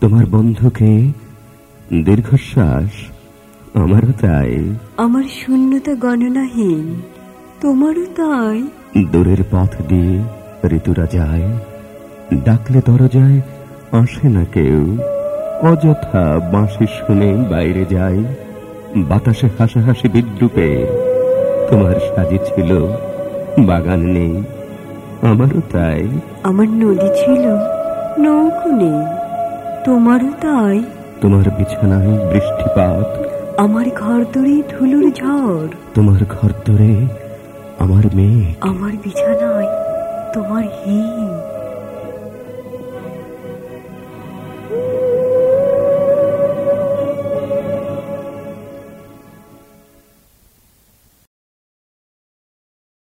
তোমার বন্ধুকে দীর্ঘশ্বাস আমারও তাই। আমার শূন্যতা গণনাহীন, তোমারও তাই। দূরের পথ দিয়ে ঋতুরা যায়, ডাকলে দরজায় আসে না কেউ। অযথা বাঁশি শুনে বাইরে যায়, বাতাসে হাসাহাসি বিদ্রুপে। তোমার সাজি ছিল, বাগান নেই, আমারও তাই। আমার নদী ছিল, নৌকো নেই, তোমারও তাই। তোমার বিছানায় বৃষ্টিপাত, আমার ঘর দরে ধুলোর ঝড়। তোমার ঘর দরে আমার মেয়ে, আমার বিছানায় তোমার হিম।